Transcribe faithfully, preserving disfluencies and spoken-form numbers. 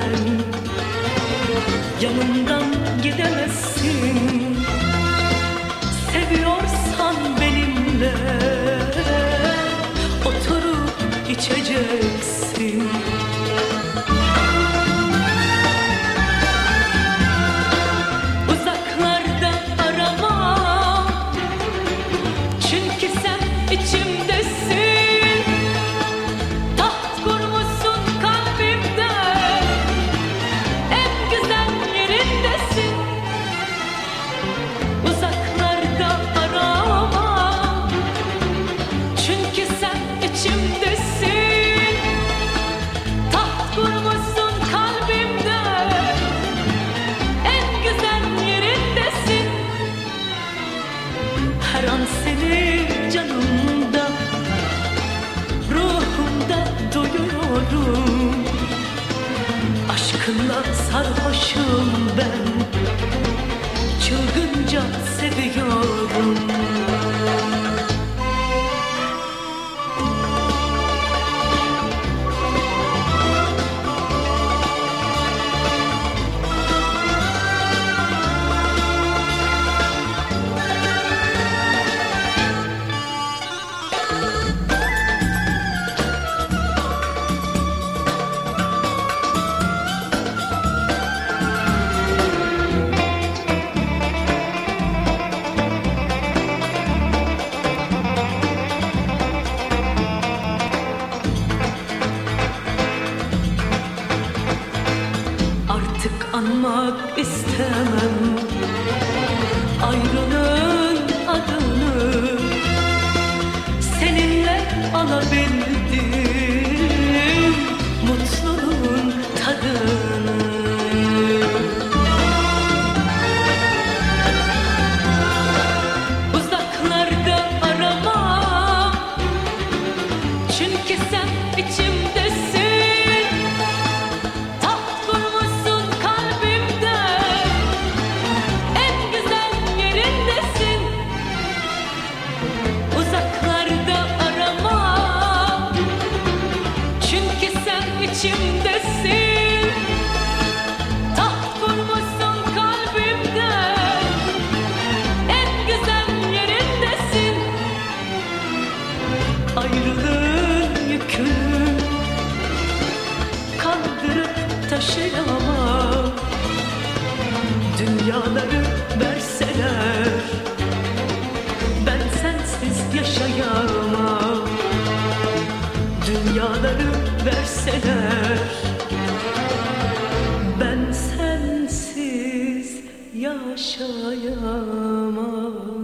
sen yanımdan gidemezsin. Seviyorsan benimle oturup içeceksin. Uzaklarda arama, çünkü sen içimdesin. Taht kurmuşsun kalbimde, en güzel yerindesin. Uzaklarda arama, çünkü sen içimdesin. Taht kurmuşsun kalbimde, en güzel yerindesin. Her an seni canımda, ruhumda duyuyorum. Aşkınla sarhoşum ben, çılgınca seviyorum. Artık anmak istemem ayrılığın adını. Seninle alabildim mutluluğun tadını. Uzaklarda arama, çünkü sen içimdesin. Taht kurmuşsun kalbimde, en güzel yerindesin. Uzaklarda arama, çünkü sen içimdesin. Taht kurmuşsun kalbimde, en güzel yerindesin. Ayrılığın yükünü kaldırıp taşıyamam. Dünyaları verseler ben sensiz yaşayamam. Dünyaları verseler ben sensiz yaşayamam.